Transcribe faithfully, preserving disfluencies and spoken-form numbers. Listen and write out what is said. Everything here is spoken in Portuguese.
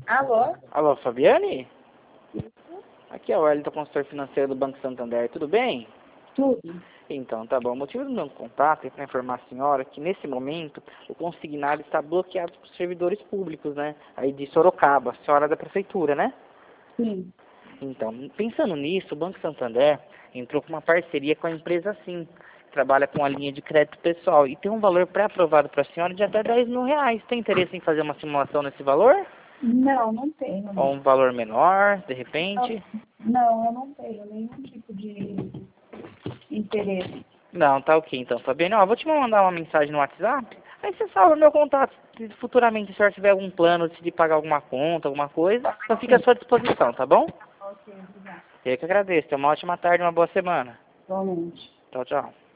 Alô? Alô, Fabiane? Aqui é o Wellington, consultor financeiro do Banco Santander. Tudo bem? Tudo. Então, tá bom. O motivo do meu contato é para informar a senhora que, nesse momento, o consignado está bloqueado por servidores públicos, né? Aí de Sorocaba, a senhora é da prefeitura, né? Sim. Então, pensando nisso, o Banco Santander entrou com uma parceria com a empresa Sim, que trabalha com a linha de crédito pessoal, e tem um valor pré-aprovado para a senhora de até dez mil reais. Tem interesse em fazer uma simulação nesse valor? Não, não tenho. Ou um valor menor, de repente? Não, eu não tenho nenhum tipo de interesse. Não, tá ok então, Fabiane. Ó, vou te mandar uma mensagem no WhatsApp, aí você salva meu contato. Se futuramente a senhora tiver algum plano de pagar alguma conta, alguma coisa, então fica à sua disposição, tá bom? Ok, obrigada. Eu que agradeço. Tenha uma ótima tarde e uma boa semana. Igualmente. Tchau, tchau.